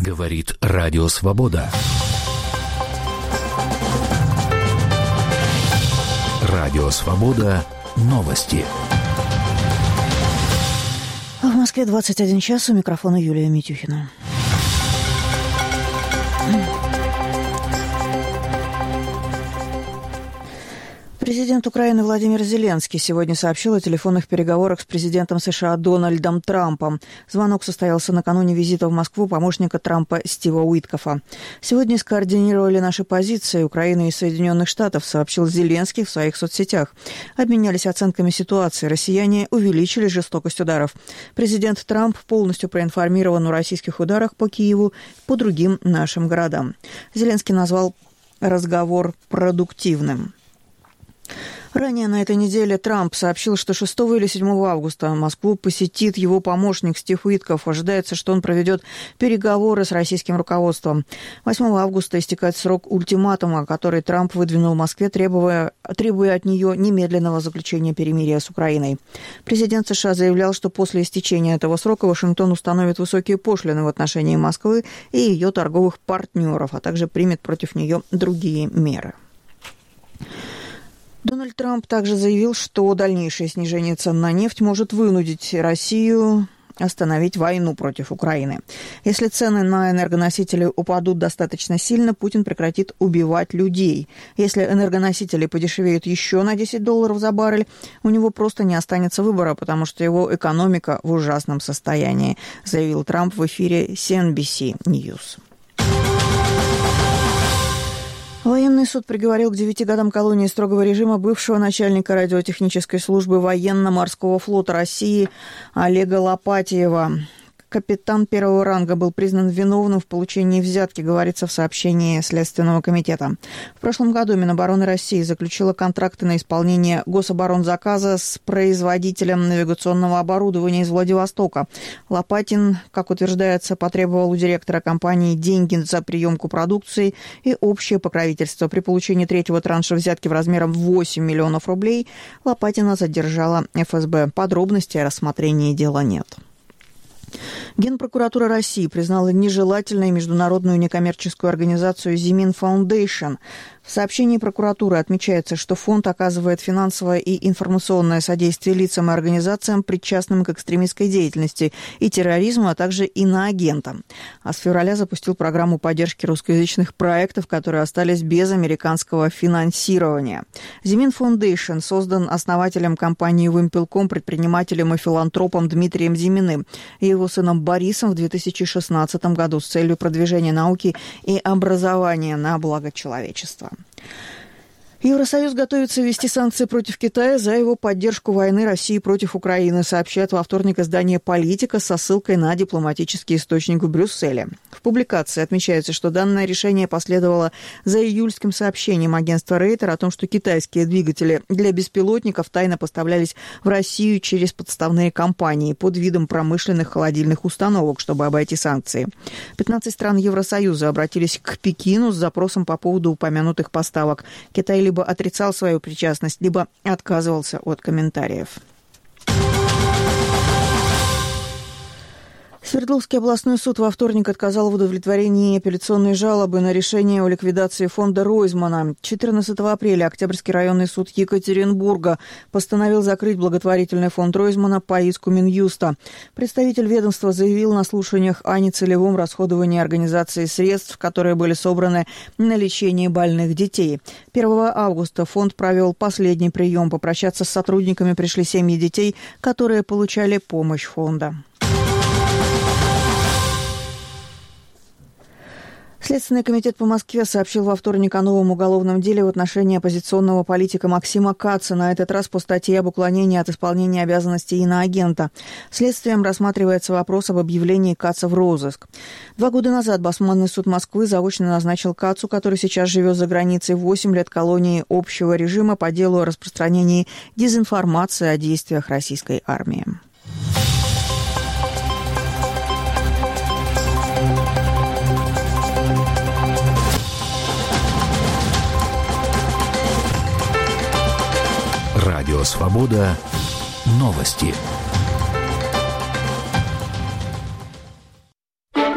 Говорит Радио Свобода. Радио Свобода. Новости. В Москве 21 час. У микрофона Юлия Митюхина. Президент Украины Владимир Зеленский сегодня сообщил о телефонных переговорах с президентом США Дональдом Трампом. Звонок состоялся накануне визита в Москву помощника Трампа Стива Уиткофа. «Сегодня скоординировали наши позиции Украины и Соединенных Штатов», сообщил Зеленский в своих соцсетях. Обменялись оценками ситуации. Россияне увеличили жестокость ударов. Президент Трамп полностью проинформирован о российских ударах по Киеву, по другим нашим городам. Зеленский назвал разговор продуктивным. Ранее на этой неделе Трамп сообщил, что 6 или 7 августа Москву посетит его помощник Стив Уиткоф. Ожидается, что он проведет переговоры с российским руководством. 8 августа истекает срок ультиматума, который Трамп выдвинул Москве, требуя от нее немедленного заключения перемирия с Украиной. Президент США заявлял, что после истечения этого срока Вашингтон установит высокие пошлины в отношении Москвы и ее торговых партнеров, а также примет против нее другие меры. Дональд Трамп также заявил, что дальнейшее снижение цен на нефть может вынудить Россию остановить войну против Украины. Если цены на энергоносители упадут достаточно сильно, Путин прекратит убивать людей. Если энергоносители подешевеют еще на $10 за баррель, у него просто не останется выбора, потому что его экономика в ужасном состоянии, заявил Трамп в эфире CNBC News. Военный суд приговорил к 9 годам колонии строгого режима бывшего начальника радиотехнической службы военно-морского флота России Олега Лопатьева. Капитан первого ранга был признан виновным в получении взятки, говорится в сообщении Следственного комитета. В прошлом году Минобороны России заключила контракты на исполнение гособоронзаказа с производителем навигационного оборудования из Владивостока. Лопатин, как утверждается, потребовал у директора компании деньги за приемку продукции и общее покровительство. При получении третьего транша взятки в размере 8 миллионов рублей Лопатина задержала ФСБ. Подробностей о рассмотрении дела нет. Генпрокуратура России признала нежелательной международную некоммерческую организацию «Зимин Фаундейшн». В сообщении прокуратуры отмечается, что фонд оказывает финансовое и информационное содействие лицам и организациям, причастным к экстремистской деятельности и терроризму, а также иноагентам. А с февраля запустил программу поддержки русскоязычных проектов, которые остались без американского финансирования. «Зимин Фаундейшн» создан основателем компании «Вымпелком», предпринимателем и филантропом Дмитрием Зиминым и его сыном Борисом в 2016 году с целью продвижения науки и образования на благо человечества. Евросоюз готовится ввести санкции против Китая за его поддержку войны России против Украины, сообщает во вторник издание «Политика» со ссылкой на дипломатический источник в Брюсселе. В публикации отмечается, что данное решение последовало за июльским сообщением агентства Рейтер о том, что китайские двигатели для беспилотников тайно поставлялись в Россию через подставные компании под видом промышленных холодильных установок, чтобы обойти санкции. 15 стран Евросоюза обратились к Пекину с запросом по поводу упомянутых поставок. Китай либо отрицал свою причастность, либо отказывался от комментариев. Свердловский областной суд во вторник отказал в удовлетворении апелляционной жалобы на решение о ликвидации фонда Ройзмана. 14 апреля Октябрьский районный суд Екатеринбурга постановил закрыть благотворительный фонд Ройзмана по иску Минюста. Представитель ведомства заявил на слушаниях о нецелевом расходовании организации средств, которые были собраны на лечение больных детей. 1 августа фонд провел последний прием. Попрощаться с сотрудниками пришли семьи детей, которые получали помощь фонда. Следственный комитет по Москве сообщил во вторник о новом уголовном деле в отношении оппозиционного политика Максима Каца, на этот раз по статье об уклонении от исполнения обязанностей иноагента. Следствием рассматривается вопрос об объявлении Каца в розыск. 2 года назад Басманный суд Москвы заочно назначил Кацу, который сейчас живет за границей, 8 лет колонии общего режима по делу о распространении дезинформации о действиях российской армии. Радио Свобода. Новости.